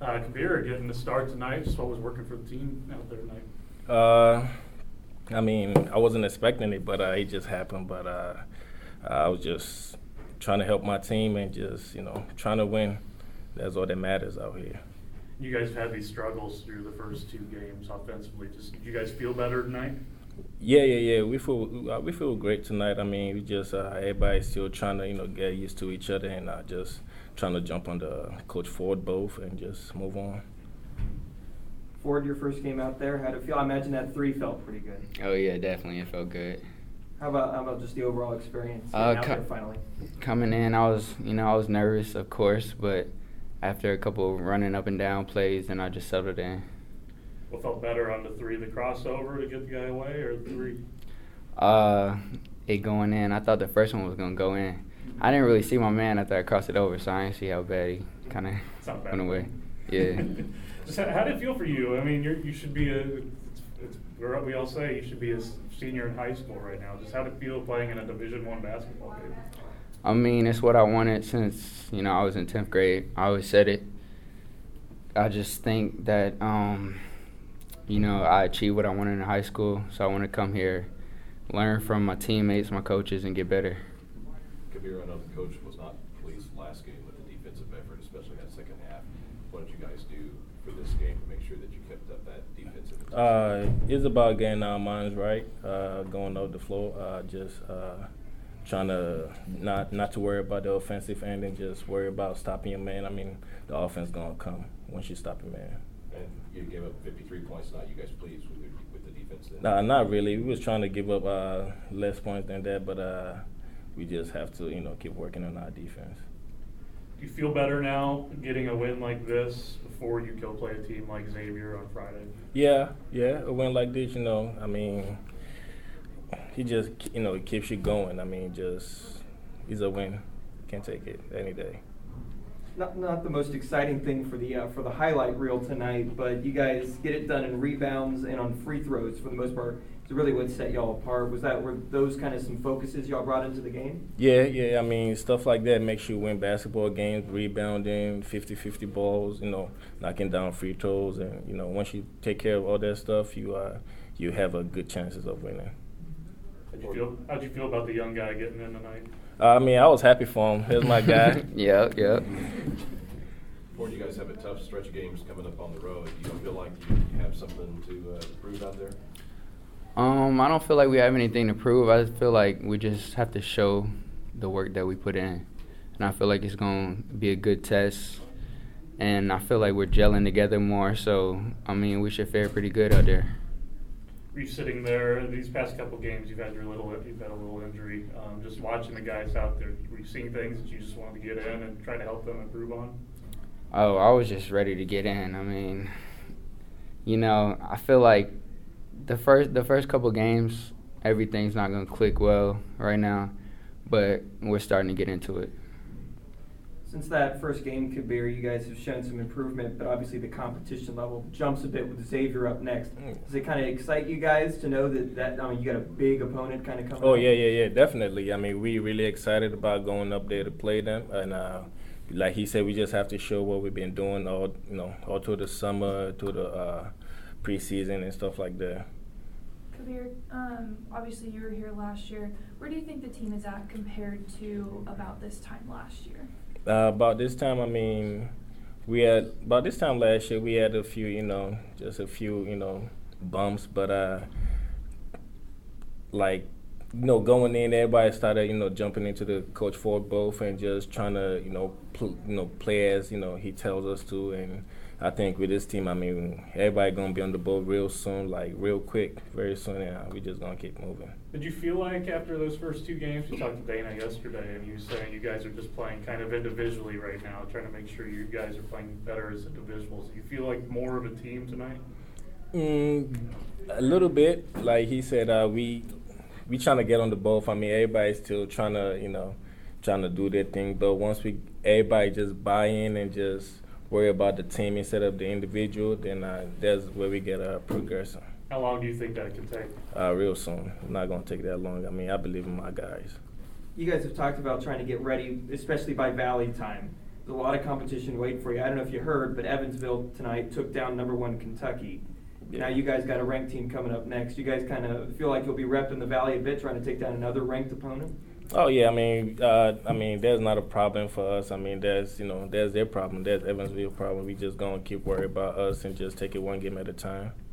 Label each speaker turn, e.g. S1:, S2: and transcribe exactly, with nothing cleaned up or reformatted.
S1: Uh, Kabir getting the start tonight. Just what was working for the team out there tonight?
S2: Uh, I mean, I wasn't expecting it, but uh, it just happened. But uh, I was just trying to help my team and just, you know, trying to win. That's all that matters out here.
S1: You guys have had these struggles through the first two games offensively. Just did you guys feel better tonight?
S2: Yeah, yeah, yeah. We feel uh, we feel great tonight. I mean, we just uh, everybody's still trying to, you know, get used to each other and uh, just trying to jump on the Coach Ford both and just move on.
S3: Ford, your first game out there, how did it feel? I imagine that three felt pretty good.
S4: Oh yeah, definitely, it felt good.
S3: How about how about just the overall experience
S4: Uh,
S3: out
S4: co-
S3: there finally?
S4: Coming in, I was you know I was nervous, of course, but after a couple of running up and down plays, then I just settled in.
S1: What felt better on the three, the crossover to get the guy away, or the three?
S4: Uh, it going in. I thought the first one was gonna go in. I didn't really see my man after I crossed it over, so I didn't see how bad he kind of went away. Yeah.
S1: Just how, how did it feel for you? I mean, you're, you should be a. It's, it's, we all say you should be a senior in high school right now. Just how did it feel playing in a Division One basketball game?
S4: I mean, it's what I wanted since you know I was in tenth grade. I always said it. I just think that um, you know I achieved what I wanted in high school, so I want to come here, learn from my teammates, my coaches, and get better.
S5: Kabir, I know the coach was not pleased last game with the defensive effort, especially that second half. What did you guys do for this game to make sure that you kept up that defensive intensity?
S2: Uh, it's about getting our minds right, uh, going over the floor, uh, just uh, trying to not not to worry about the offensive end and just worry about stopping your man. I mean, the offense gonna come once you stop your man.
S5: And you gave up fifty-three points tonight. You guys pleased with the, with the defense then?
S2: Nah, not really. We was trying to give up uh, less points than that, but uh, we just have to, you know, keep working on our defense.
S1: Do you feel better now getting a win like this before you go play a team like Xavier on Friday?
S2: Yeah, yeah. A win like this, you know, I mean, he just, you know, keeps you going. I mean, just, he's a win. Can't take it any day.
S3: Not not the most exciting thing for the uh, for the highlight reel tonight, but you guys get it done in rebounds and on free throws for the most part. It's really what set y'all apart. Was that were those kind of some focuses y'all brought into the game?
S2: Yeah, yeah. I mean, stuff like that makes you win basketball games, rebounding, fifty-fifty balls, you know, knocking down free throws. And, you know, once you take care of all that stuff, you uh, you have a good chances of winning.
S1: How'd you feel, how'd you feel about the young guy getting in tonight?
S2: Uh, I mean, I was happy for him. Here's my guy.
S4: Yeah, yeah.
S5: Ford, you guys have a tough stretch of games coming up on the road. Do you feel like you have something to uh, prove out there?
S4: Um, I don't feel like we have anything to prove. I just feel like we just have to show the work that we put in. And I feel like it's going to be a good test. And I feel like we're gelling together more. So, I mean, we should fare pretty good out there.
S1: Were you sitting there these past couple games? You've had your little, you've had a little injury. Um, just watching the guys out there, were you seeing things that you just wanted to get in and try to help them improve on?
S4: Oh, I was just ready to get in. I mean, you know, I feel like the first the first couple games, everything's not gonna click well right now, but we're starting to get into it.
S3: Since that first game, Kabir, you guys have shown some improvement, but obviously the competition level jumps a bit with Xavier up next. Does it kind of excite you guys to know that, that I mean, you got a big opponent kind of coming
S2: Oh,
S3: up?
S2: yeah, yeah, yeah, definitely. I mean, we really excited about going up there to play them. And uh, like he said, we just have to show what we've been doing all, you know, all through the summer, through the uh, preseason and stuff like that.
S6: Kabir, um, obviously you were here last year. Where do you think the team is at compared to about this time last year?
S2: Uh, about this time, I mean, we had, about this time last year, we had a few, you know, just a few, you know, bumps. But, uh, like, you know, going in, everybody started, you know, jumping into the Coach Ford booth and just trying to, you know, pl- you know, play as, you know, he tells us to. And I think with this team, I mean, everybody going to be on the boat real soon, like real quick, very soon, and we just going to keep moving.
S1: Did you feel like after those first two games, you talked to Dana yesterday, and you were saying you guys are just playing kind of individually right now, trying to make sure you guys are playing better as individuals. Do you feel like more of a team tonight?
S2: Mm, a little bit. Like he said, uh, we we trying to get on the boat. I mean, everybody's still trying to, you know, trying to do their thing. But once we, everybody just buy in and just worry about the team instead of the individual, then uh, that's where we get a uh, progression.
S1: How long do you think that can take?
S2: Uh, real soon. It's not going to take that long. I mean, I believe in my guys.
S3: You guys have talked about trying to get ready, especially by Valley time. a lot of competition waiting for you. I don't know if you heard, but Evansville tonight took down number one Kentucky.
S2: Yeah.
S3: Now you guys got a ranked team coming up next. You guys kind of feel like you'll be repping the Valley a bit, trying to take down another ranked opponent?
S2: Oh yeah, I mean, uh, I mean, there's not a problem for us. I mean, there's you know, there's their problem. There's Evansville problem. We just gonna keep worrying about us and just take it one game at a time.